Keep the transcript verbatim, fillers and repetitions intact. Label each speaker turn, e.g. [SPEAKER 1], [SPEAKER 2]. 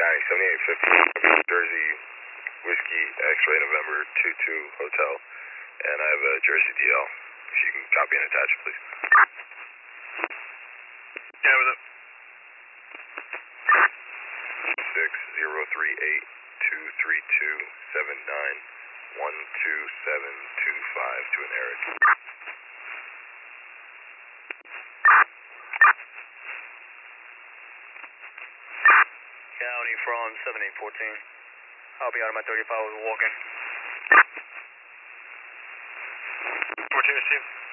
[SPEAKER 1] County, seventy-eight fifty, Jersey, Whiskey, X-Ray, November, two two, Hotel, and I have a Jersey D L. If you can copy and attach, please.
[SPEAKER 2] Yeah, what's up?
[SPEAKER 1] six zero three eight, two three two, seven nine, one two seven two five to an Eric.
[SPEAKER 2] County from seventy-eight fourteen. I'll be out of my thirty-five, I was walking. fourteen, Steve.